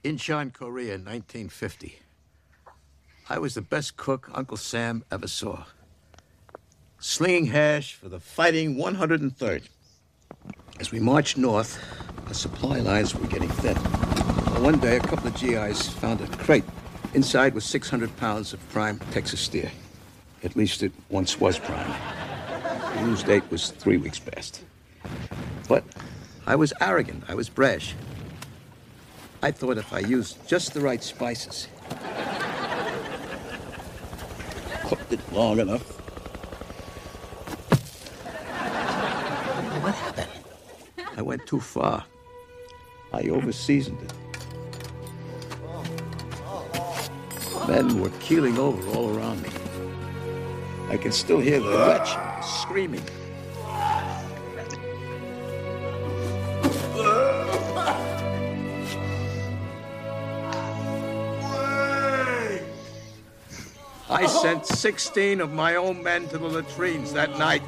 Incheon, Korea, 1950. I was the best cook Uncle Sam ever saw. Slinging hash for the fighting 103rd. As we marched north, the supply lines were getting thin. Well, one day, a couple of GIs found a crate. Inside was 600 pounds of prime Texas steer. At least it once was prime. The use date was 3 weeks past. But I was arrogant. I was brash. I thought if I used just the right spices, cooked it long enough. What happened? I went too far. I over-seasoned it. Men were keeling over all around me. I can still hear the wretch screaming. I sent 16 of my own men to the latrines that night.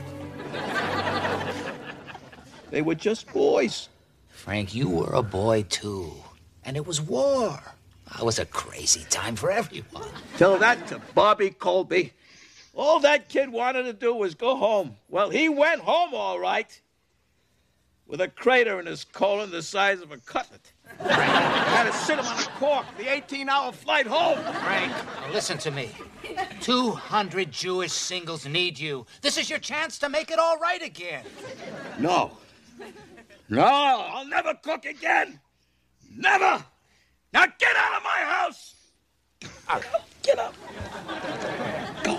They were just boys. Frank, you were a boy, too. And it was war. It was a crazy time for everyone. Tell that to Bobby Colby. All that kid wanted to do was go home. Well, he went home all right. With a crater in his colon the size of a cutlet. I had to sit him on a cork, the 18-hour flight home. Frank, listen to me. 200 Jewish singles need you. This is your chance to make it all right again. No. No, I'll never cook again. Never. Now get out of my house. Get up. Go.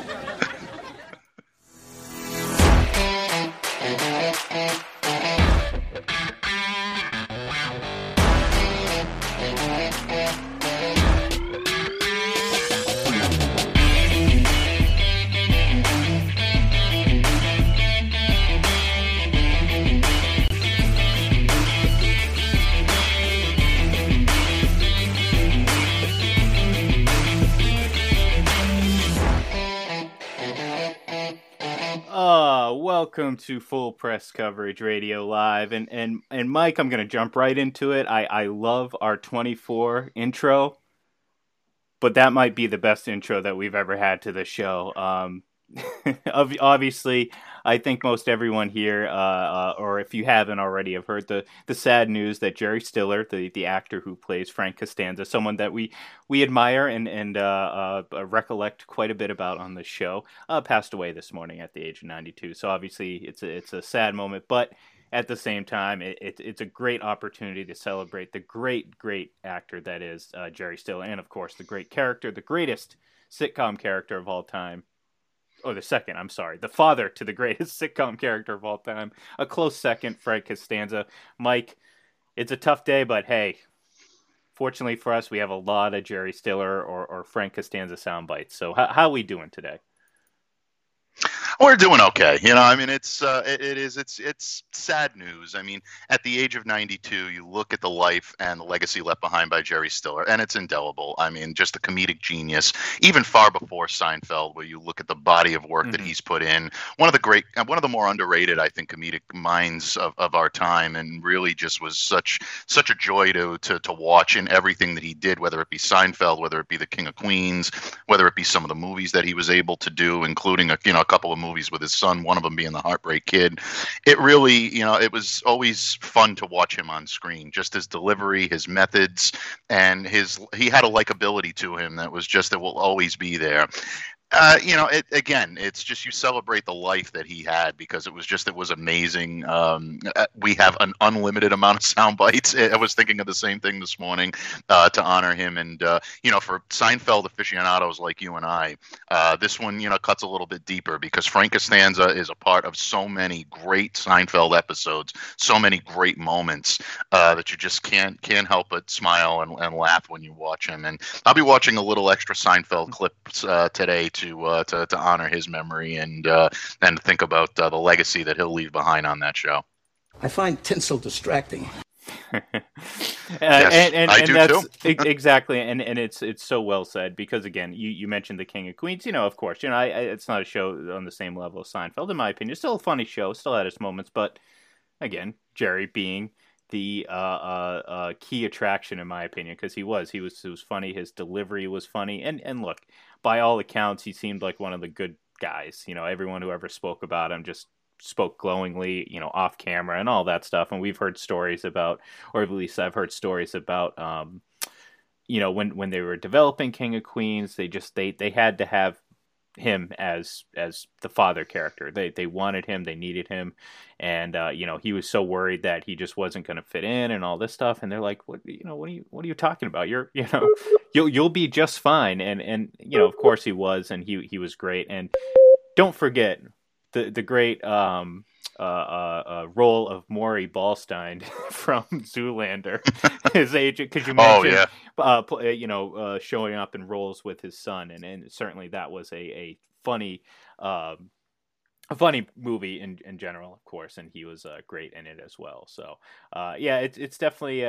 Welcome to Full Press Coverage Radio Live, and Mike, I'm gonna jump right into it. I love our 24 intro, but that might be the best intro that we've ever had to the show. Obviously, I think most everyone here, or if you haven't already, have heard the sad news that Jerry Stiller, the actor who plays Frank Costanza, someone that we admire and recollect quite a bit about on the show, passed away this morning at the age of 92. So obviously, it's a sad moment, but at the same time, it's a great opportunity to celebrate the great actor that is Jerry Stiller, and of course the great character, the greatest sitcom character of all time. The father to the greatest sitcom character of all time. A close second, Frank Costanza. Mike, it's a tough day, but hey, fortunately for us, we have a lot of Jerry Stiller or Frank Costanza sound bites. So how are we doing today? We're doing okay. I mean, it's sad news. I mean, at the age of 92, you look at the life and the legacy left behind by Jerry Stiller, and it's indelible. I mean, just a comedic genius, even far before Seinfeld, where you look at the body of work that he's put in. One of the more underrated, I think, comedic minds of our time, and really just was such a joy to watch in everything that he did, whether it be Seinfeld, whether it be The King of Queens, whether it be some of the movies that he was able to do, including a couple of movies with his son, one of them being The Heartbreak Kid. It really, it was always fun to watch him on screen. Just his delivery, his methods, and he had a likability to him that will always be there. It's just, you celebrate the life that he had, because it was amazing. We have an unlimited amount of sound bites. I was thinking of the same thing this morning to honor him. And, for Seinfeld aficionados like you and I, this one, cuts a little bit deeper, because Frank Costanza is a part of so many great Seinfeld episodes, so many great moments that you just can't help but smile and laugh when you watch him. And I'll be watching a little extra Seinfeld clips today to honor his memory and think about the legacy that he'll leave behind on that show. I find tinsel distracting. I do too. Exactly, and it's so well said, because again, you mentioned The King of Queens. Of course, it's not a show on the same level as Seinfeld, in my opinion. It's still a funny show, still had its moments, but again, Jerry being the key attraction in my opinion, because he was funny. His delivery was funny, and look, by all accounts, he seemed like one of the good guys. Everyone who ever spoke about him just spoke glowingly, off camera and all that stuff. And we've heard stories about, or at least I've heard stories about, when they were developing King of Queens, they had to have him as the father character. They wanted him, they needed him, and he was so worried that he just wasn't going to fit in and all this stuff. And they're like, what are you talking about? You'll be just fine. And of course he was, and he was great. And don't forget the great role of Maury Ballstein from Zoolander, his agent, because you mentioned, showing up in roles with his son, and certainly that was a funny movie in general, of course, and he was great in it as well. So, it's definitely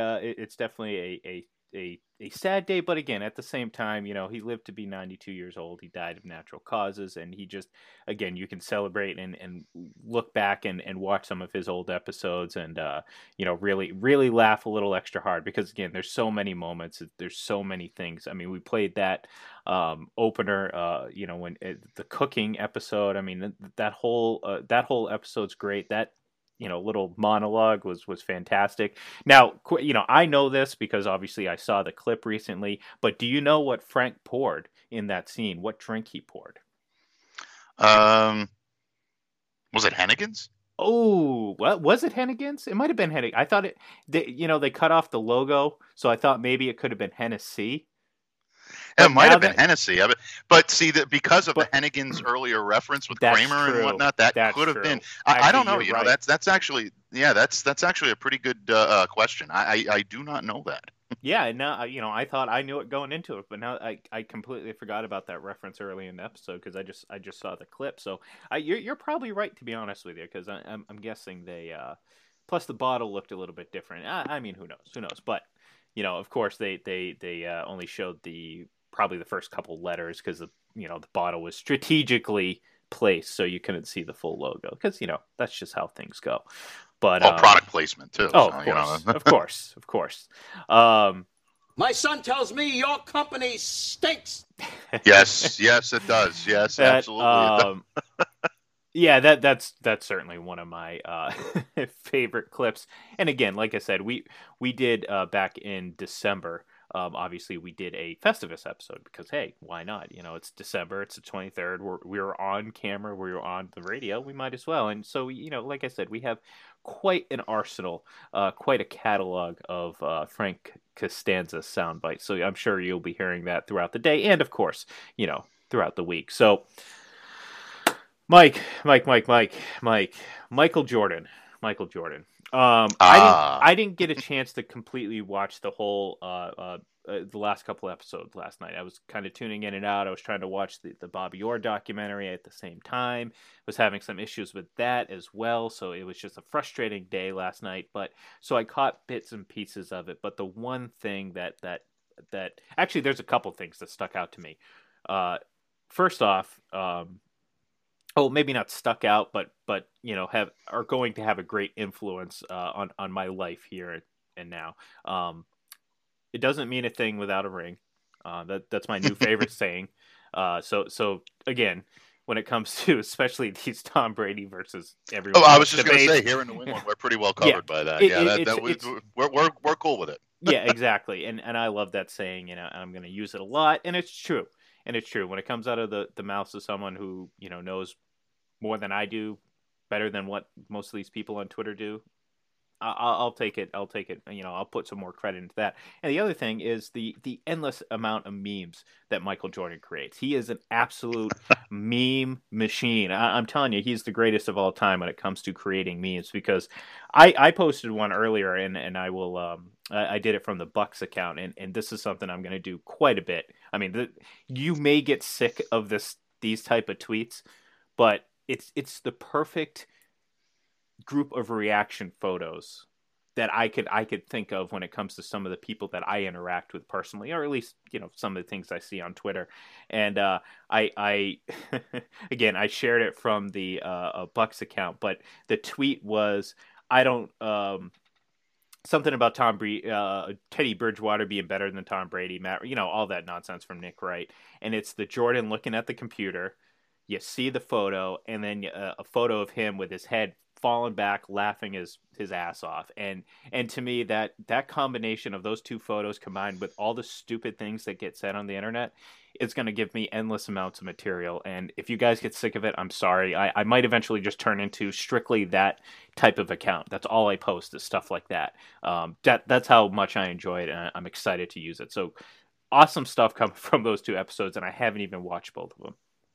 a sad day, but again, at the same time, he lived to be 92 years old. He died of natural causes, and he just, again, you can celebrate and look back and watch some of his old episodes and, really, really laugh a little extra hard, because again, there's so many moments, there's so many things. I mean, we played that opener, when the cooking episode, I mean, that whole episode's great. That little monologue was fantastic. Now, I know this because obviously I saw the clip recently, but do you know what Frank poured in that scene? What drink he poured? Was it Hennigan's? Oh, what was it? Hennigan's? It might have been Hennigan. I thought they cut off the logo, so I thought maybe it could have been Hennessy. It might have been Hennessy, but see that because of the Hennigan's earlier reference with Kramer and whatnot, that could have been. I don't know. Right. That's actually a pretty good question. I do not know that. Yeah, no, I thought I knew it going into it, but now I completely forgot about that reference early in the episode because I just saw the clip. So you're probably right, to be honest with you, because I'm guessing they plus the bottle looked a little bit different. I mean, who knows? But of course they only showed probably the first couple letters because the bottle was strategically placed so you couldn't see the full logo because that's just how things go. But product placement too. Oh, so, of course. My son tells me your company stinks. Yes, it does. Yes, absolutely. Yeah, that's certainly one of my favorite clips. And again, like I said, we did back in December. Obviously, we did a Festivus episode because, hey, why not? It's December. It's the 23rd. We're on camera. We're on the radio. We might as well. And so, like I said, we have quite an arsenal, quite a catalog of Frank Costanza sound bites. So I'm sure you'll be hearing that throughout the day and, of course, throughout the week. So, Michael Jordan. I didn't get a chance to completely watch the whole the last couple episodes last night. I was kind of tuning in and out. I was trying to watch the Bobby Orr documentary at the same time. Was having some issues with that as well, so it was just a frustrating day last night. But so I caught bits and pieces of it. But the one thing that actually, there's a couple things that stuck out to me. First off, maybe not stuck out, but are going to have a great influence on my life here and now. It doesn't mean a thing without a ring. That's my new favorite saying. So again, when it comes to especially these Tom Brady versus everyone. I was just going to say, here in New England, we're pretty well covered by that. We're cool with it. Yeah, exactly. And I love that saying. And I'm going to use it a lot, and it's true. And it's true when it comes out of the mouths of someone who knows more than I do, better than what most of these people on Twitter do. I'll take it. I'll put some more credit into that. And the other thing is the endless amount of memes that Michael Jordan creates. He is an absolute meme machine. I'm telling you, he's the greatest of all time when it comes to creating memes, because I posted one earlier and I will, I did it from the Bucks account. And this is something I'm going to do quite a bit. I mean, you may get sick of these type of tweets, but it's the perfect group of reaction photos that I could think of when it comes to some of the people that I interact with personally, or at least some of the things I see on Twitter. And I again, I shared it from the Bucks account, but the tweet was, I don't something about Teddy Bridgewater being better than Tom Brady, all that nonsense from Nick Wright. And it's the Jordan looking at the computer. You see the photo, and then a photo of him with his head falling back, laughing his ass off. And to me, that combination of those two photos combined with all the stupid things that get said on the internet, it's going to give me endless amounts of material. And if you guys get sick of it, I'm sorry. I might eventually just turn into strictly that type of account. That's all I post is stuff like that. That's how much I enjoy it, and I'm excited to use it. So awesome stuff coming from those two episodes, and I haven't even watched both of them.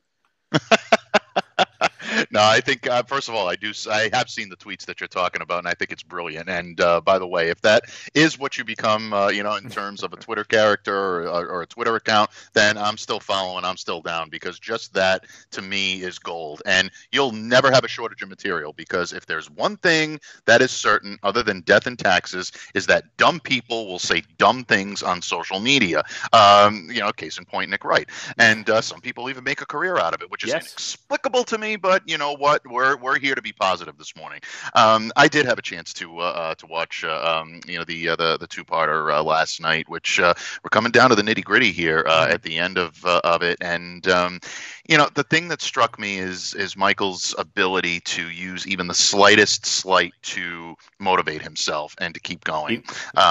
No, I think first of all, I have seen the tweets that you're talking about, and I think it's brilliant. And by the way, if that is what you become, in terms of a Twitter character or a Twitter account, then I'm still following. I'm still down, because just that to me is gold. And you'll never have a shortage of material, because if there's one thing that is certain, other than death and taxes, is that dumb people will say dumb things on social media. Case in point, Nick Wright, and some people even make a career out of it, which is inexplicable to me. But you know what? We're here to be positive this morning. I did have a chance to watch the two-parter last night, which we're coming down to the nitty-gritty here at the end of it. And the thing that struck me is Michael's ability to use even the slightest slight to motivate himself and to keep going.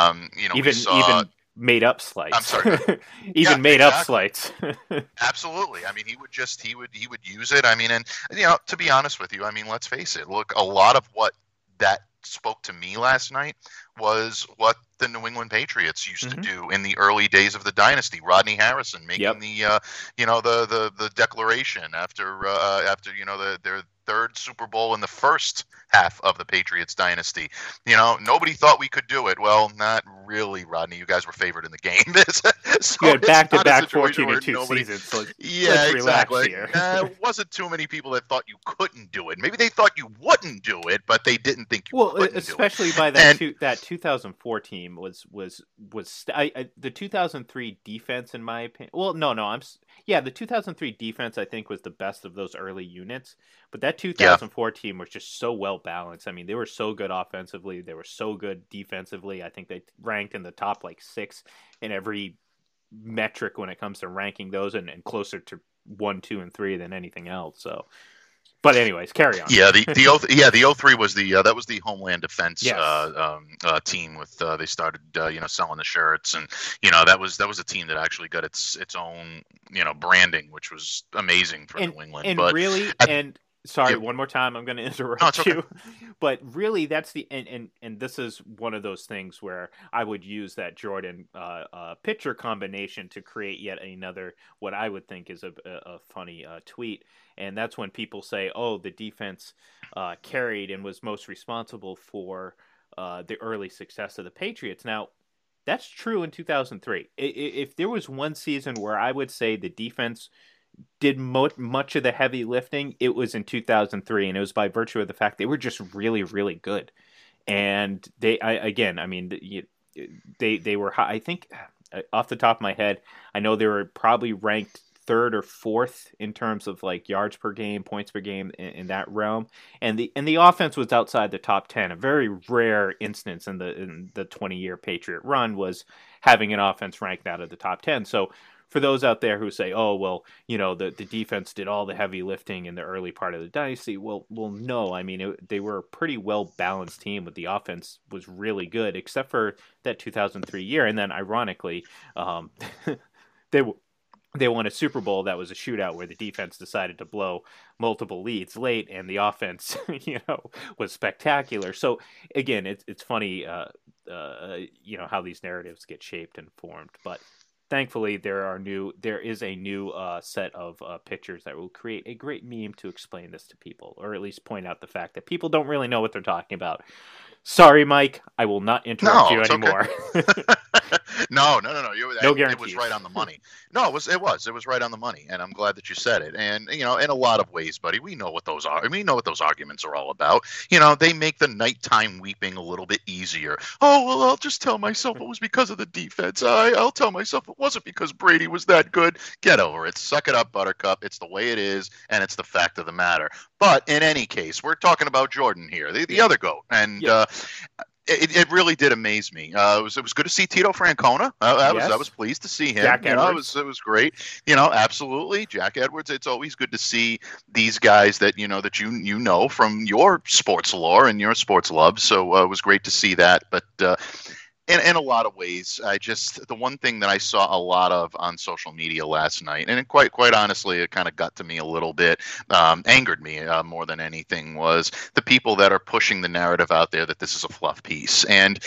Even made up slights. I'm sorry. Made up slights. Absolutely. I mean, he would use it. I mean, and to be honest with you, I mean, let's face it. Look, a lot of what that spoke to me last night was what the New England Patriots used to do in the early days of the dynasty. Rodney Harrison making the declaration after their third Super Bowl in the first half of the Patriots dynasty. Nobody thought we could do it. Well, not really, Rodney. You guys were favored in the game. So you had back-to-back 14-2 seasons. So yeah, exactly. There wasn't too many people that thought you couldn't do it. Maybe they thought you wouldn't do it, but they didn't think you couldn't especially do it. By that 2004 team was the 2003 defense, in my opinion. Well, the 2003 defense I think was the best of those early units, but that 2004 team was just so well balanced. I mean, they were so good offensively, they were so good defensively. I think they ranked in the top 6 in every metric when it comes to ranking those, and closer to 1, 2, and 3 than anything else. So, but anyways, carry on. Yeah, the 03 was that was the Homeland Defense team with they started selling the shirts, and that was a team that actually got its own branding, which was amazing for New England. Sorry, one more time, I'm going to interrupt you. But really, that's and this is one of those things where I would use that Jordan pitcher combination to create yet another, what I would think is a funny tweet. And that's when people say, oh, the defense carried and was most responsible for the early success of the Patriots. Now, that's true in 2003. If there was one season where I would say the defense did much of the heavy lifting, it was in 2003, and it was by virtue of the fact they were just really, really good. And they were high. I think off the top of my head, I know they were probably ranked third or fourth in terms of yards per game, points per game in that realm. And the offense was outside the top 10. A very rare instance in the 20-year Patriot run was having an offense ranked out of the top 10. So for those out there who say, oh, well, the defense did all the heavy lifting in the early part of the dynasty, well, no. I mean, they were a pretty well-balanced team, but the offense was really good, except for that 2003 year. And then, ironically, they won a Super Bowl that was a shootout where the defense decided to blow multiple leads late, and the offense, was spectacular. So, again, it's funny, how these narratives get shaped and formed, but thankfully, there is a new set of pictures that will create a great meme to explain this to people, or at least point out the fact that people don't really know what they're talking about. Sorry, Mike, I will not interrupt you anymore. Okay. No. No guarantees. It was right on the money. No, it was right on the money, and I'm glad that you said it. And in a lot of ways, buddy, we know what those are. We know what those arguments are all about. They make the nighttime weeping a little bit easier. Oh well, I'll just tell myself it was because of the defense. I'll tell myself it wasn't because Brady was that good. Get over it. Suck it up, Buttercup. It's the way it is, and it's the fact of the matter. But in any case, we're talking about Jordan here, the other GOAT, and. It really did amaze me. It was good to see Tito Francona. I was pleased to see him. Jack Edwards. It was great. Absolutely, Jack Edwards. It's always good to see these guys that you know from your sports lore and your sports love. So it was great to see that. But in a lot of ways, the one thing that I saw a lot of on social media last night, and quite honestly, it kind of got to me a little bit, angered me more than anything, was the people that are pushing the narrative out there that this is a fluff piece. And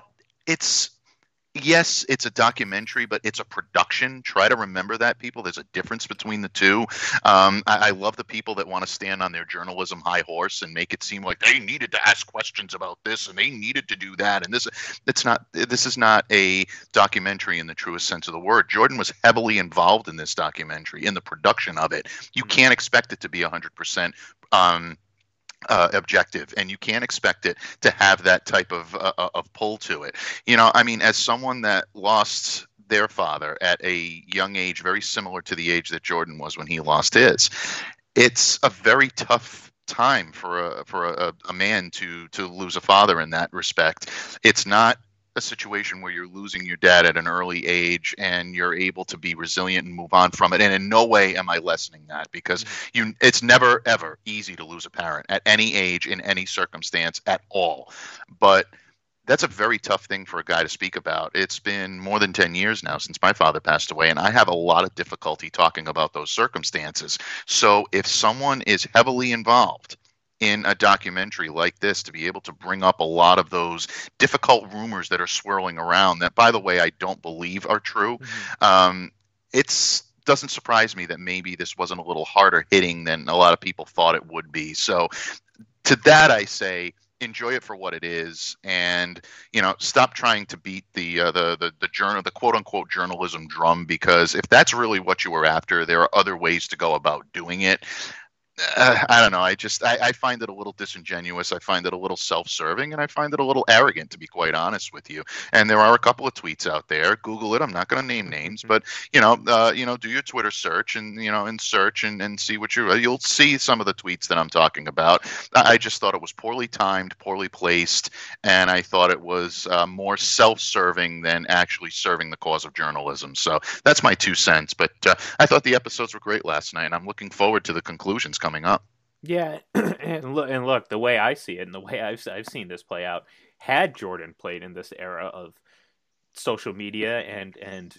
yes, it's a documentary, but it's a production. Try to remember that, people. There's a difference between the two. I love the people that want to stand on their journalism high horse and make it seem like they needed to ask questions about this and they needed to do that. And this is not a documentary in the truest sense of the word. Jordan was heavily involved in this documentary, in the production of it. You can't expect it to be 100% objective, and you can't expect it to have that type of pull to it. As someone that lost their father at a young age, very similar to the age that Jordan was when he lost his, it's a very tough time for a man to lose a father in that respect. It's not a situation where you're losing your dad at an early age and you're able to be resilient and move on from it. And in no way am I lessening that, because it's never, ever easy to lose a parent at any age, in any circumstance at all. But that's a very tough thing for a guy to speak about. It's been more than 10 years now since my father passed away, and I have a lot of difficulty talking about those circumstances. So if someone is heavily involved in a documentary like this, to be able to bring up a lot of those difficult rumors that are swirling around, that, by the way, I don't believe are true, it doesn't surprise me that maybe this wasn't a little harder hitting than a lot of people thought it would be. So to that I say, enjoy it for what it is, and stop trying to beat the quote unquote journalism drum, because if that's really what you were after, there are other ways to go about doing it. I don't know. I find it a little disingenuous. I find it a little self-serving, and I find it a little arrogant, to be quite honest with you. And there are a couple of tweets out there. Google it. I'm not going to name names, but do your Twitter search and search and see what you'll see some of the tweets that I'm talking about. I just thought it was poorly timed, poorly placed, and I thought it was more self-serving than actually serving the cause of journalism. So that's my 2 cents. But I thought the episodes were great last night, and I'm looking forward to the conclusions coming up. Yeah, and look, the way I see it, and the way I've seen this play out, had Jordan played in this era of social media, and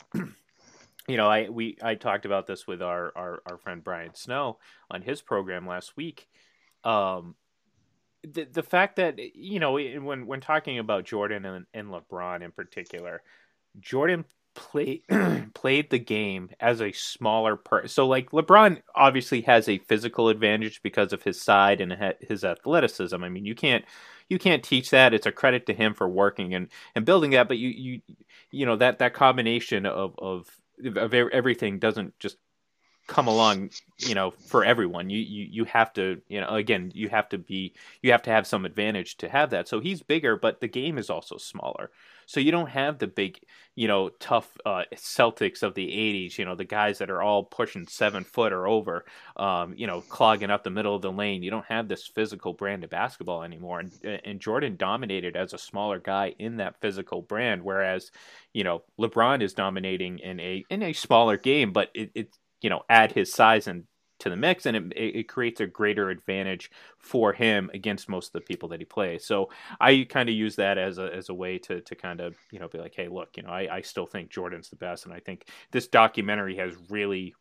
I talked about this with our friend Brian Snow on his program last week. The fact that when talking about Jordan and LeBron in particular, Jordan played the game as a smaller person. So like LeBron obviously has a physical advantage because of his side and his athleticism. I mean, you can't teach that. It's a credit to him for working and building that. But you that combination of everything doesn't just come along, for everyone. You have to, again, you have to have some advantage to have that. So he's bigger, but the game is also smaller. So you don't have the big, tough Celtics of the 80s, the guys that are all pushing 7 foot or over, clogging up the middle of the lane. You don't have this physical brand of basketball anymore. And Jordan dominated as a smaller guy in that physical brand, whereas, LeBron is dominating in a smaller game, but it's add his size to the mix, and it creates a greater advantage for him against most of the people that he plays. So I kind of use that as a way to kind of, be like, hey, look, I still think Jordan's the best. And I think this documentary has really,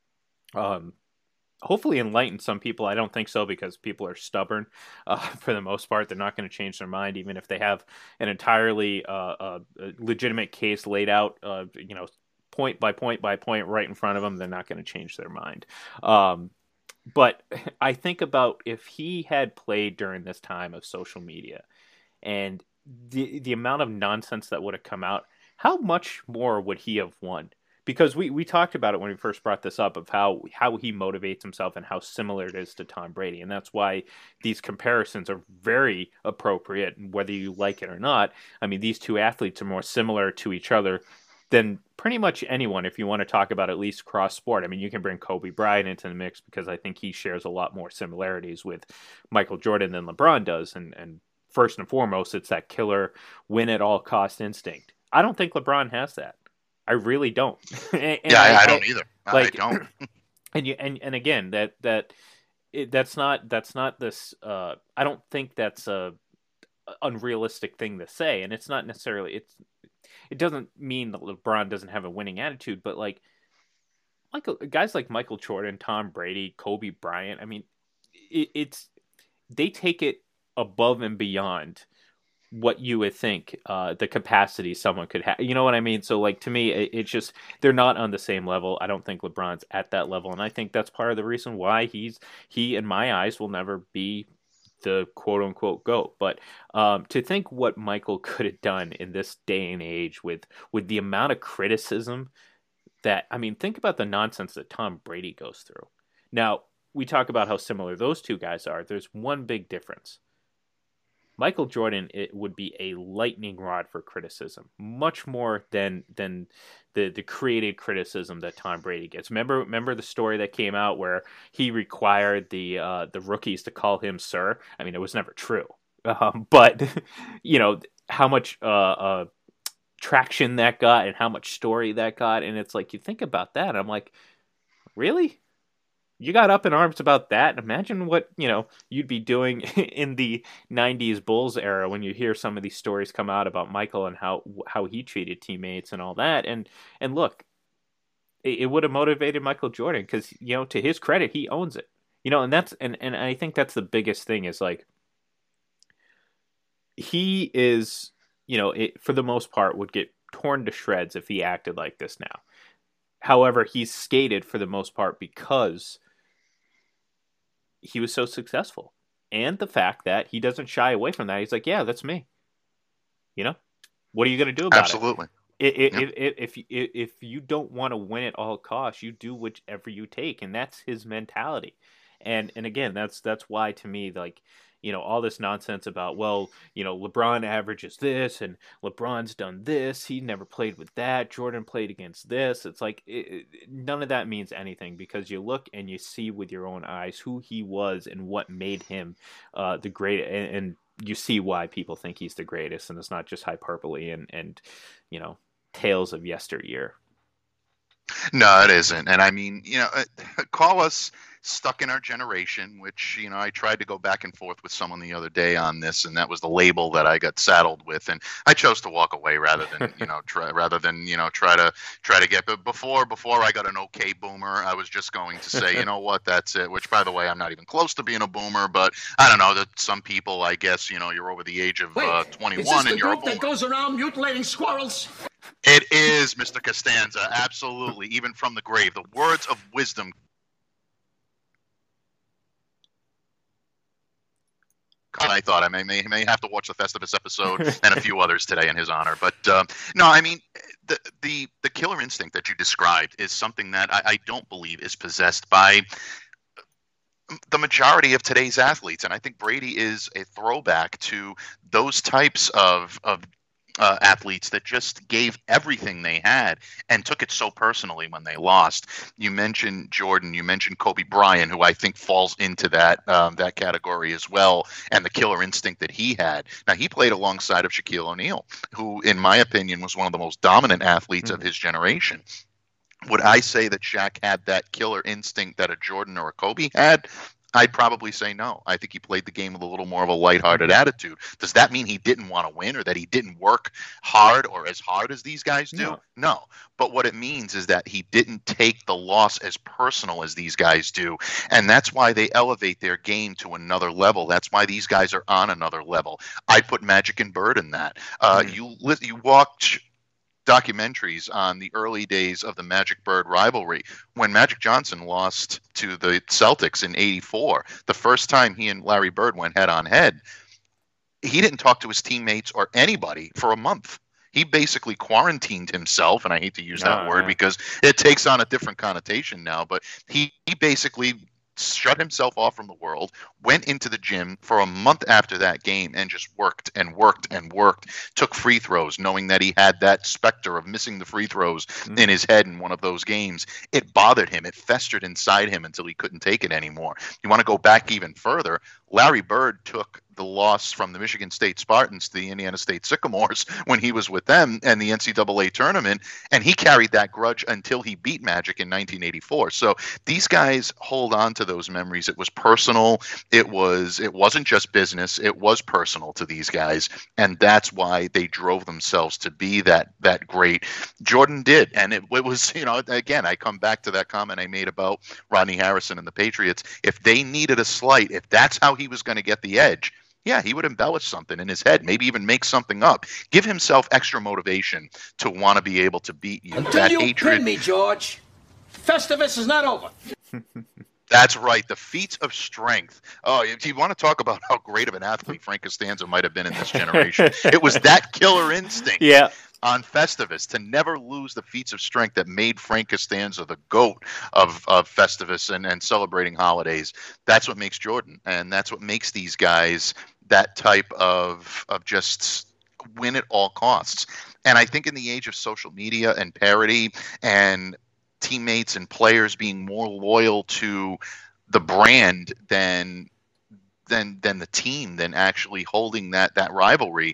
hopefully enlightened some people. I don't think so, because people are stubborn for the most part. They're not going to change their mind, even if they have an entirely legitimate case laid out, point by point by point right in front of them. They're not going to change their mind. But I think about if he had played during this time of social media and the amount of nonsense that would have come out, how much more would he have won? Because we talked about it when we first brought this up, of how he motivates himself and how similar it is to Tom Brady. And that's why these comparisons are very appropriate, whether you like it or not. I mean, these two athletes are more similar to each other than pretty much anyone, if you want to talk about at least cross sport. I mean, you can bring Kobe Bryant into the mix, because I think he shares a lot more similarities with Michael Jordan than LeBron does. And first and foremost, it's that killer win at all cost instinct. I don't think LeBron has that. I really don't. I don't either. I don't. And again, that's not this. I don't think that's a unrealistic thing to say, and it's not necessarily. It doesn't mean that LeBron doesn't have a winning attitude, but like guys like Michael Jordan, Tom Brady, Kobe Bryant. I mean, they take it above and beyond what you would think the capacity someone could have. You know what I mean? So like to me, it's just they're not on the same level. I don't think LeBron's at that level, and I think that's part of the reason why he in my eyes will never be the quote unquote GOAT. But to think what Michael could have done in this day and age with the amount of criticism that, I mean, think about the nonsense that Tom Brady goes through. Now, we talk about how similar those two guys are. There's one big difference. Michael Jordan, it would be a lightning rod for criticism, much more than the created criticism that Tom Brady gets. Remember the story that came out where he required the rookies to call him sir? I mean, it was never true, but you know how much traction that got and how much story that got, and it's like you think about that, I'm like, really? You got up in arms about that? Imagine what, you'd be doing in the 90s Bulls era when you hear some of these stories come out about Michael and how he treated teammates and all that. And look, it would have motivated Michael Jordan because, to his credit, he owns it. And that's and I think that's the biggest thing is like he is, for the most part would get torn to shreds if he acted like this now. However, he's skated for the most part because he was so successful, and the fact that he doesn't shy away from that. He's like, yeah, that's me. What are you going to do about Absolutely. it? If you don't want to win at all costs, you do whichever you take, and that's his mentality. And again, that's why to me, like, all this nonsense about, well, LeBron averages this and LeBron's done this. He never played with that. Jordan played against this. It's like none of that means anything because you look and you see with your own eyes who he was and what made him the great. And you see why people think he's the greatest. And it's not just hyperbole and tales of yesteryear. No, it isn't. And I mean, call us stuck in our generation, which, I tried to go back and forth with someone the other day on this, and that was the label that I got saddled with. And I chose to walk away rather than, try to get, but before I got an okay boomer, I was just going to say, you know what, that's it, which by the way, I'm not even close to being a boomer, but I don't know that some people, I guess, you're over the age of 21 and you're a boomer. That goes around mutilating squirrels? It is, Mr. Costanza, absolutely, even from the grave. The words of wisdom. I thought I may have to watch the Festivus episode and a few others today in his honor. But no, I mean, the killer instinct that you described is something that I don't believe is possessed by the majority of today's athletes. And I think Brady is a throwback to those types of athletes that just gave everything they had and took it so personally when they lost. You mentioned Jordan, you mentioned Kobe Bryant, who I think falls into that category as well, and the killer instinct that he had. Now, he played alongside of Shaquille O'Neal, who, in my opinion, was one of the most dominant athletes of his generation. Would I say that Shaq had that killer instinct that a Jordan or a Kobe had? I'd probably say no. I think he played the game with a little more of a lighthearted attitude. Does that mean he didn't want to win or that he didn't work hard or as hard as these guys do? No. But what it means is that he didn't take the loss as personal as these guys do. And that's why they elevate their game to another level. That's why these guys are on another level. I put Magic and Bird in that. You watch documentaries on the early days of the Magic Bird rivalry when Magic Johnson lost to the Celtics in '84. The first time he and Larry Bird went head on head, he didn't talk to his teammates or anybody for a month. He basically quarantined himself, and I hate to use that word because it takes on a different connotation now, but he basically shut himself off from the world, went into the gym for a month after that game and just worked and worked and worked, took free throws, knowing that he had that specter of missing the free throws in his head in one of those games. It bothered him. It festered inside him until he couldn't take it anymore. You want to go back even further? Larry Bird took the loss from the Michigan State Spartans to the Indiana State Sycamores when he was with them in the NCAA tournament, and he carried that grudge until he beat Magic in 1984. So these guys hold on to those memories. It was personal. It wasn't just business. It was personal to these guys, and that's why they drove themselves to be that great. Jordan did, and it was, again, I come back to that comment I made about Rodney Harrison and the Patriots. If they needed a slight, if that's how he was going to get the edge, yeah, he would embellish something in his head, maybe even make something up. Give himself extra motivation to want to be able to beat you. Until that you hatred, pin me, George, Festivus is not over. That's right. The feats of strength. Oh, if you want to talk about how great of an athlete Frank Costanza might have been in this generation, it was that killer instinct. Yeah. On Festivus, to never lose the feats of strength that made Frank Costanza the GOAT of Festivus and celebrating holidays. That's what makes Jordan, and that's what makes these guys that type of just win at all costs. And I think in the age of social media and parody and teammates and players being more loyal to the brand than the team, than actually holding that rivalry.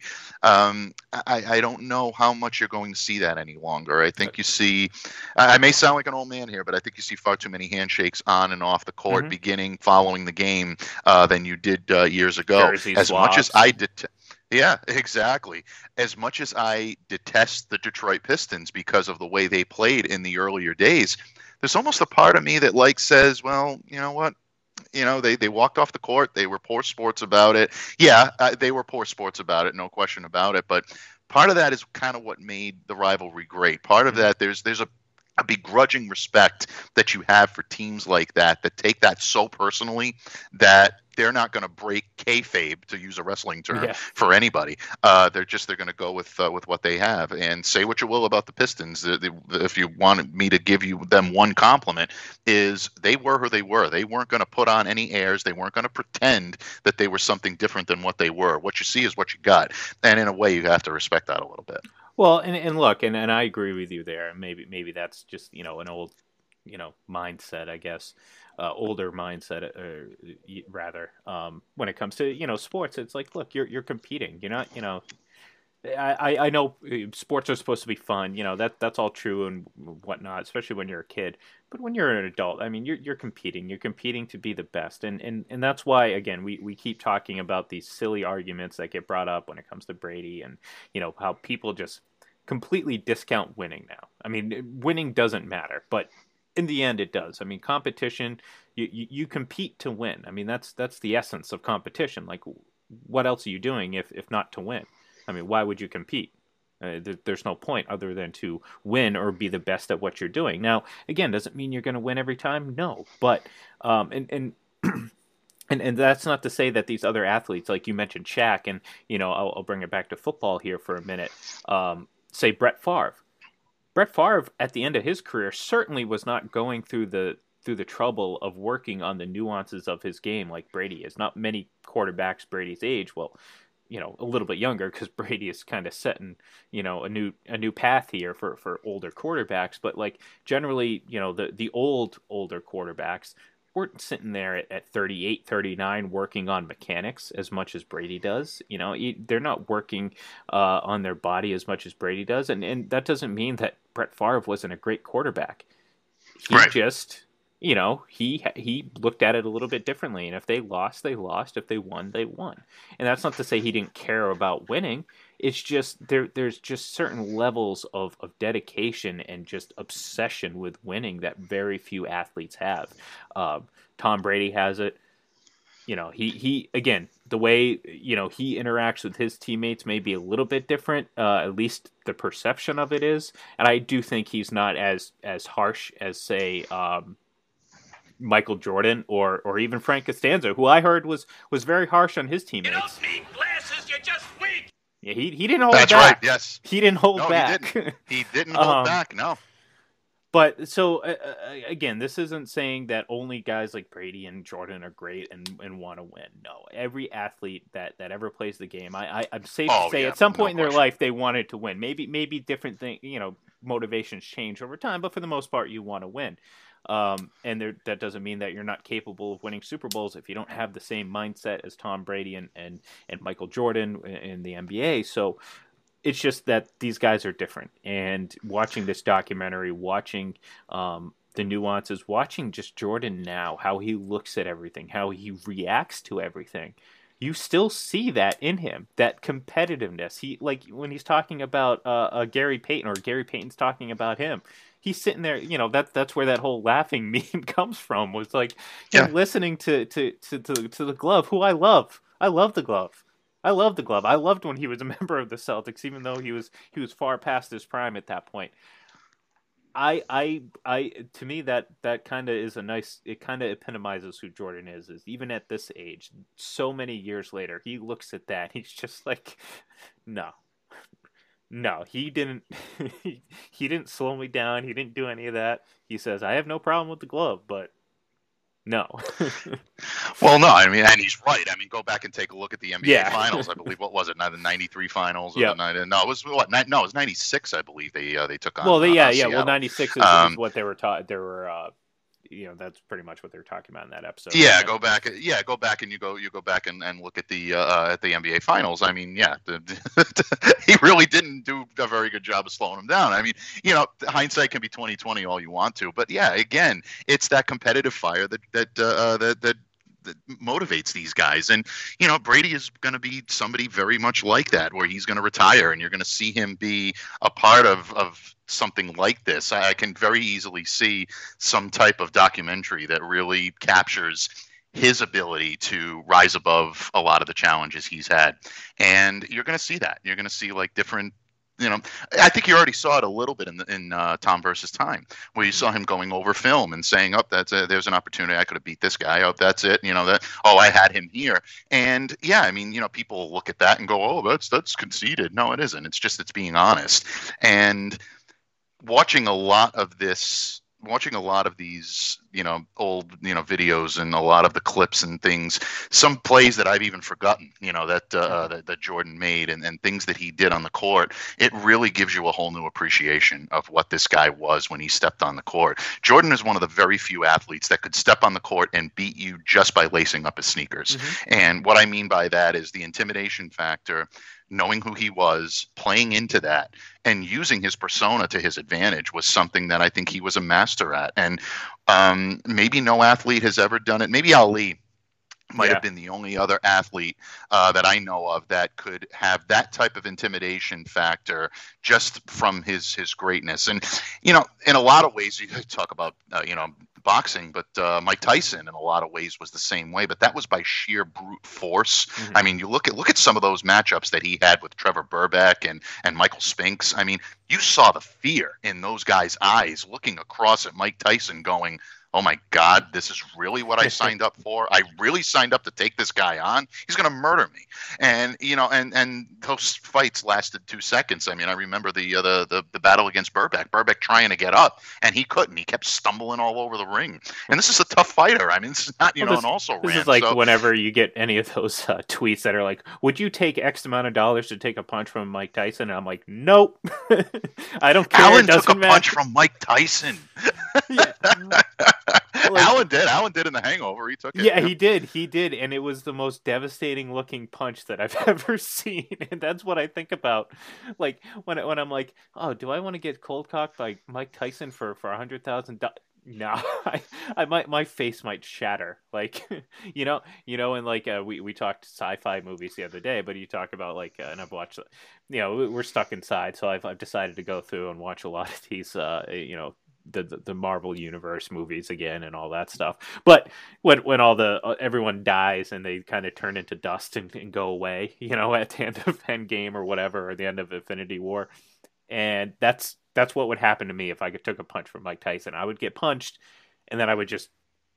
I don't know how much you're going to see that any longer. I think you see, I may sound like an old man here, but I think you see far too many handshakes on and off the court, beginning, following the game, than you did years ago. Jersey as swaps. much as I did. Yeah, exactly. As much as I detest the Detroit Pistons because of the way they played in the earlier days, there's almost a part of me that says, well, you know what? They walked off the court. They were poor sports about it. Yeah, they were poor sports about it, no question about it. But part of that is kind of what made the rivalry great. Part of that, there's a begrudging respect that you have for teams like that take that so personally that they're not going to break kayfabe, to use a wrestling term, for anybody. They're going to go with what they have. And say what you will about the Pistons. If you wanted me to give you them one compliment, is they were who they were. They weren't going to put on any airs. They weren't going to pretend that they were something different than what they were. What you see is what you got. And in a way, you have to respect that a little bit. Well, and look, and I agree with you there. Maybe that's just an old mindset, I guess, older mindset, rather. When it comes to sports, it's like, look, you're competing. You're not I know sports are supposed to be fun. That's all true and whatnot, especially when you're a kid. But when you're an adult, I mean, you're competing. You're competing to be the best, and that's why, again, we keep talking about these silly arguments that get brought up when it comes to Brady, and how people just completely discount winning now. I mean, winning doesn't matter, but in the end, it does. I mean, competition, you compete to win. I mean, that's the essence of competition. Like, what else are you doing if not to win? I mean, why would you compete? There's no point other than to win or be the best at what you're doing. Now, again, doesn't mean you're going to win every time. No, but and that's not to say that these other athletes, like you mentioned, Shaq, and I'll bring it back to football here for a minute. Say Brett Favre. Brett Favre, at the end of his career, certainly was not going through the trouble of working on the nuances of his game like Brady is. Not many quarterbacks Brady's age, well, a little bit younger, because Brady is kind of setting, a new path here for older quarterbacks. But like generally, the older quarterbacks weren't sitting there at 38, 39 working on mechanics as much as Brady does. They're not working on their body as much as Brady does. And that doesn't mean that Brett Favre wasn't a great quarterback. He just, he looked at it a little bit differently. And if they lost, they lost. If they won, they won. And that's not to say he didn't care about winning. It's just there's just certain levels of dedication and just obsession with winning that very few athletes have. Tom Brady has it. He again, the way he interacts with his teammates may be a little bit different. At least the perception of it is, and I do think he's not as harsh as, say, Michael Jordan or even Frank Costanza, who I heard was very harsh on his teammates. You don't need glasses. You're just weak. Yeah, he didn't hold back. That's right. Yes, he didn't hold back. He didn't hold back. No. But so again, this isn't saying that only guys like Brady and Jordan are great and want to win. No, every athlete that ever plays the game, I'm safe to say at some point in their life they wanted to win. Maybe different thing, motivations change over time, but for the most part, you want to win. That doesn't mean that you're not capable of winning Super Bowls if you don't have the same mindset as Tom Brady and Michael Jordan in the NBA. So it's just that these guys are different. And watching this documentary, watching the nuances, watching just Jordan now, how he looks at everything, how he reacts to everything, you still see that in him, that competitiveness. He, like when he's talking about Gary Payton, or Gary Payton's talking about him, he's sitting there. That's where that whole laughing meme comes from. Was like him listening to the Glove, who I love. I love the Glove. I love the Glove. I loved when he was a member of the Celtics, even though he was far past his prime at that point. To me that kind of is it kind of epitomizes who Jordan is even at this age, so many years later. He looks at that, he's just like, no, he didn't he didn't slow me down, he didn't do any of that. He says, I have no problem with the Glove, but no. Well, no, I mean, and he's right. I mean, go back and take a look at the NBA Finals. I believe, what was it? The '93 Finals? Yeah. No, it was what? No, it was '96. I believe they took on. Well, Seattle. Well, '96 is what they were taught. They were, that's pretty much what they were talking about in that episode. Yeah, go back. Yeah, go back and you go back and look at the NBA Finals. I mean, he really didn't do a very good job of slowing him down. I mean, hindsight can be 20/20 all you want to, but yeah, again, it's that competitive fire that motivates these guys. And Brady is going to be somebody very much like that, where he's going to retire and you're going to see him be a part of something like this. I can very easily see some type of documentary that really captures his ability to rise above a lot of the challenges he's had. And you're going to see that. You're going to see like different, I think you already saw it a little bit in Tom versus Time, where you saw him going over film and saying, there's an opportunity. I could have beat this guy. Oh, that's it. I had him here. And yeah, I mean, people look at that and go, oh, that's conceited. No, it isn't. It's being honest. And watching a lot of these, old, videos and a lot of the clips and things, some plays that I've even forgotten, that Jordan made and things that he did on the court, it really gives you a whole new appreciation of what this guy was when he stepped on the court. Jordan is one of the very few athletes that could step on the court and beat you just by lacing up his sneakers. Mm-hmm. And what I mean by that is the intimidation factor, knowing who he was, playing into that, and using his persona to his advantage was something that I think he was a master at. And maybe no athlete has ever done it. Maybe Ali might have been the only other athlete that I know of that could have that type of intimidation factor just from his greatness. And, in a lot of ways, you talk about, boxing, but Mike Tyson in a lot of ways was the same way, but that was by sheer brute force. Mm-hmm. I mean, you look at some of those matchups that he had with Trevor Burbeck and Michael Spinks. I mean, you saw the fear in those guys' eyes looking across at Mike Tyson going, oh my God, this is really what I signed up for. I really signed up to take this guy on. He's going to murder me. And, and those fights lasted 2 seconds. I mean, I remember the battle against Burbeck. Burbeck trying to get up and he couldn't. He kept stumbling all over the ring. And this is a tough fighter. I mean, this is not, and also this is like whenever you get any of those tweets that are like, would you take X amount of dollars to take a punch from Mike Tyson? And I'm like, nope. I don't care. Alan took a punch from Mike Tyson. Alan did in The Hangover. He took it. Yeah, he did, and it was the most devastating looking punch that I've ever seen. And that's what I think about, like when I'm like, oh, do I want to get cold cocked by Mike Tyson for $100,000? No, my face might shatter. Like, and like we talked sci-fi movies the other day, but you talk about like, and I've watched, we're stuck inside, so I've decided to go through and watch a lot of these, the Marvel Universe movies again and all that stuff. But when all everyone dies and they kind of turn into dust and go away, at the end of Endgame or whatever, or the end of Infinity War, and that's what would happen to me if I took a punch from Mike Tyson. I would get punched, and then I would just,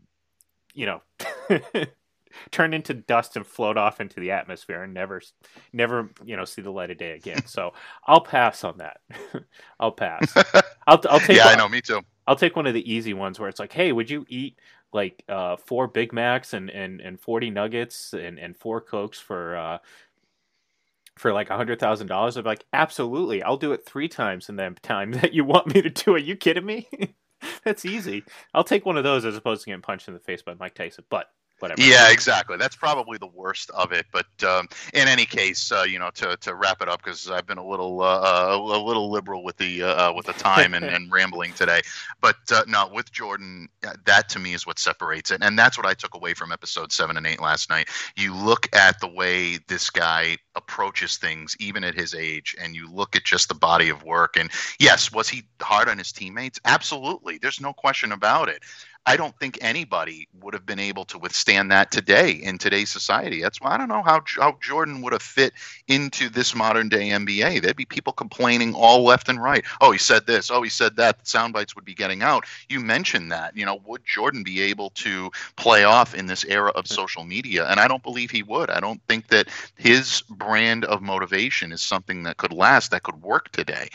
turn into dust and float off into the atmosphere and never, see the light of day again. So I'll pass on that. I'll pass. I'll take. Yeah, I know. Me too. I'll take one of the easy ones where it's like, hey, would you eat like 4 Big Macs and 40 nuggets and 4 Cokes for for like $100,000, I'd be like, absolutely, I'll do it 3 times in that time that you want me to do it. You kidding me? That's easy. I'll take one of those as opposed to getting punched in the face by Mike Tyson. But whatever. Yeah, exactly. That's probably the worst of it. But in any case, to wrap it up, because I've been a little liberal with the time and rambling today. But no, with Jordan, that to me is what separates it, and that's what I took away from episode 7 and 8 last night. You look at the way this guy approaches things, even at his age, and you look at just the body of work. And yes, was he hard on his teammates? Absolutely. There's no question about it. I don't think anybody would have been able to withstand that today in today's society. That's why I don't know how Jordan would have fit into this modern day NBA. There'd be people complaining all left and right. Oh, he said this. Oh, he said that. Sound bites would be getting out. You mentioned that. Would Jordan be able to play off in this era of social media? And I don't believe he would. I don't think that his brand of motivation is something that could last, that could work today.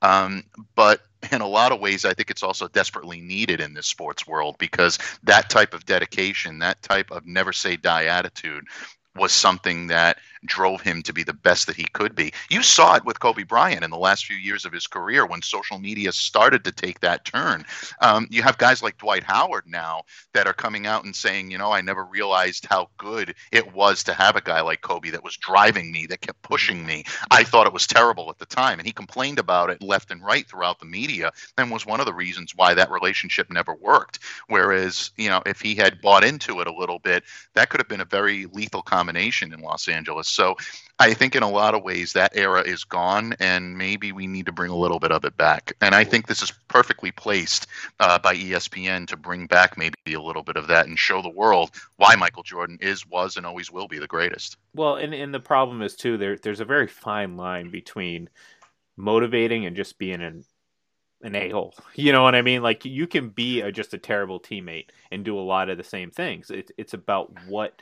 But in a lot of ways, I think it's also desperately needed in this sports world, because that type of dedication, that type of never say die attitude was something that drove him to be the best that he could be. You saw it with Kobe Bryant in the last few years of his career when social media started to take that turn. You have guys like Dwight Howard now that are coming out and saying, I never realized how good it was to have a guy like Kobe that was driving me, that kept pushing me. I thought it was terrible at the time. And he complained about it left and right throughout the media, and was one of the reasons why that relationship never worked. Whereas, if he had bought into it a little bit, that could have been a very lethal combination in Los Angeles. So I think in a lot of ways that era is gone, and maybe we need to bring a little bit of it back. And I think this is perfectly placed by ESPN to bring back maybe a little bit of that and show the world why Michael Jordan was, and always will be the greatest. Well, and the problem is, too, there's a very fine line between motivating and just being an a-hole. You know what I mean? Like, you can be just a terrible teammate and do a lot of the same things. It's about what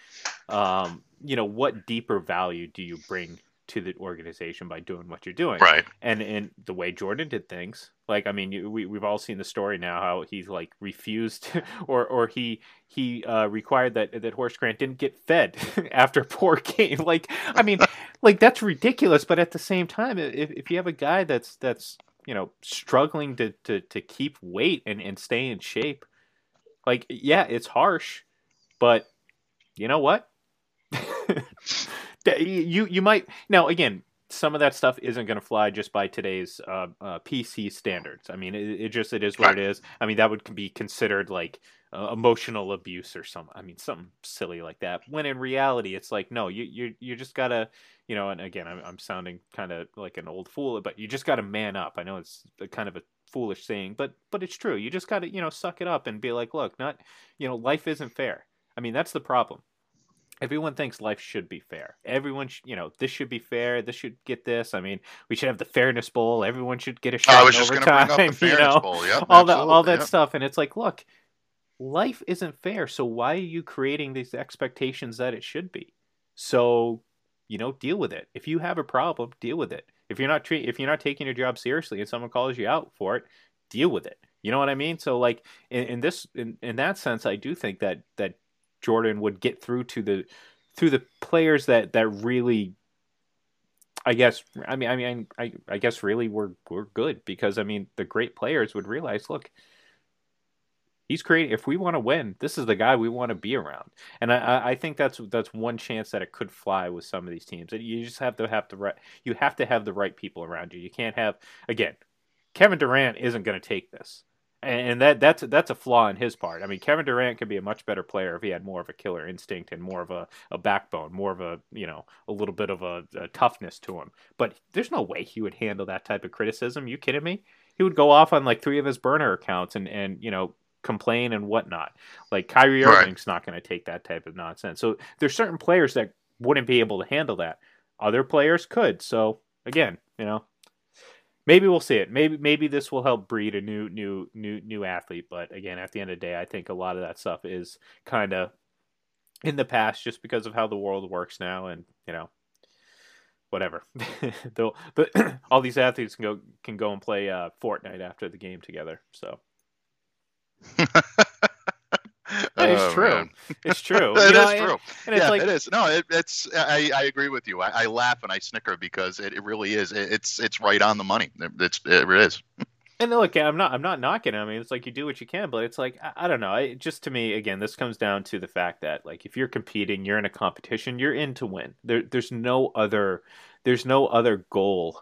deeper value do you bring to the organization by doing what you're doing, right? And the way Jordan did things, like, I mean, we've all seen the story now how he's like refused or he required that Horace Grant didn't get fed after a poor game. Like, I mean, like, that's ridiculous. But at the same time, if you have a guy that's struggling to keep weight and stay in shape, like, yeah, it's harsh, but you know what? you might now, again, some of that stuff isn't going to fly just by today's PC standards. I mean, it is what it is. I mean, that would be considered like emotional abuse or something silly like that. When in reality, it's like, no, you just gotta, and again, I'm sounding kind of like an old fool, but you just gotta man up. I know it's kind of a foolish saying, but it's true. You just gotta, suck it up and be like, look, life isn't fair. I mean, that's the problem. Everyone thinks life should be fair. Everyone, this should be fair. This should get this. I mean, we should have the Fairness Bowl. Everyone should get a shot. I was just going to bring up the Fairness Bowl. Yep, all that stuff. And it's like, look, life isn't fair. So why are you creating these expectations that it should be? So, deal with it. If you have a problem, deal with it. If you're not taking your job seriously and someone calls you out for it, deal with it. You know what I mean? So, like, in that sense, I do think that Jordan would get through to the players that really, I guess really were good, because I mean, the great players would realize, look, he's creating. If we want to win, this is the guy we want to be around. And I think that's one chance that it could fly with some of these teams. You just have to have the right people around you. You can't have, again, Kevin Durant isn't going to take this. And that's a flaw in his part. I mean, Kevin Durant could be a much better player if he had more of a killer instinct and more of a backbone, more of a little bit of a toughness to him. But there's no way he would handle that type of criticism. You kidding me? He would go off on like 3 of his burner accounts and complain and whatnot. Like, Kyrie Irving's not going to take that type of nonsense. So there's certain players that wouldn't be able to handle that. Other players could. So again, maybe we'll see it. Maybe this will help breed a new athlete. But again, at the end of the day, I think a lot of that stuff is kind of in the past, just because of how the world works now, and whatever. But all these athletes can go and play Fortnite after the game together. So. It's true. Man. It's true. It is true. And it's yeah, like, it is. No, it's. I agree with you. I laugh and I snicker because it really is. It's right on the money. It is. and look, I'm not knocking it. I mean, it's like you do what you can, but it's like I don't know. Just to me, again, this comes down to the fact that like if you're competing, you're in a competition, you're in to win. There's no other goal.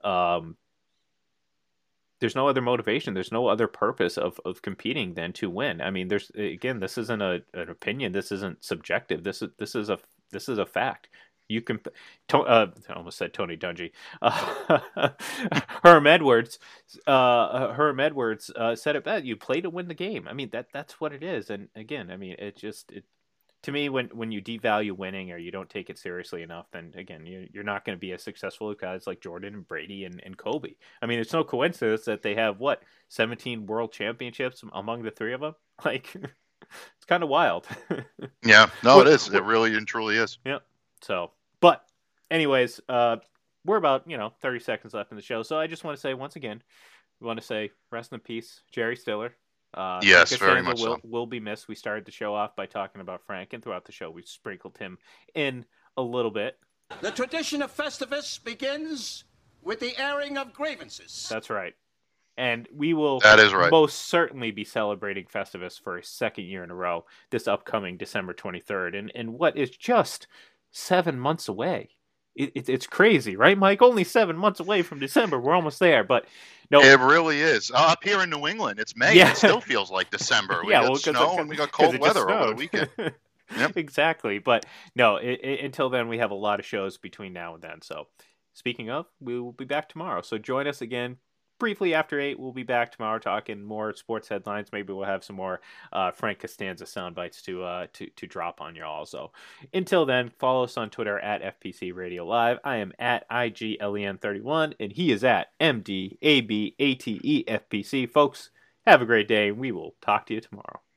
There's no other motivation. There's no other purpose of competing than to win. I mean, this isn't an opinion. This isn't subjective. This is a fact. You can, I almost said Tony Dungy. Herm Edwards said it best. You play to win the game. I mean, that's what it is. And again, I mean, to me, when you devalue winning or you don't take it seriously enough, then again, you're not going to be as successful as guys like Jordan and Brady and Kobe. I mean, it's no coincidence that they have 17 world championships among the three of them. Like, it's kind of wild. Yeah, no, it is. It really and truly is. Yeah. So, but anyways, we're about 30 seconds left in the show, so I just want to say once again, we want to say rest in peace, Jerry Stiller. Yes, very much so. Will be missed. We started the show off by talking about Frank, and throughout the show we sprinkled him in a little bit. The tradition of Festivus begins with the airing of grievances. That's right. And we will That is right. most certainly be celebrating Festivus for a second year in a row this upcoming December 23rd, and what is just 7 months away. It's crazy, right, Mike? Only 7 months away from December. We're almost there, but no, it really is. Up here in New England, it's May. Yeah. It still feels like December. We got snow and we got 'cause cold it just weather over the snowed. weekend. Yep. Exactly, but no. Until then, we have a lot of shows between now and then. So, speaking of, we will be back tomorrow. So join us again. Briefly after 8, we'll be back tomorrow talking more sports headlines. Maybe we'll have some more Frank Costanza sound bites to drop on y'all. So until then, follow us on Twitter at FPC Radio Live. I am at IGLEN31, and he is at MDABATEFPC. Folks, have a great day, and we will talk to you tomorrow.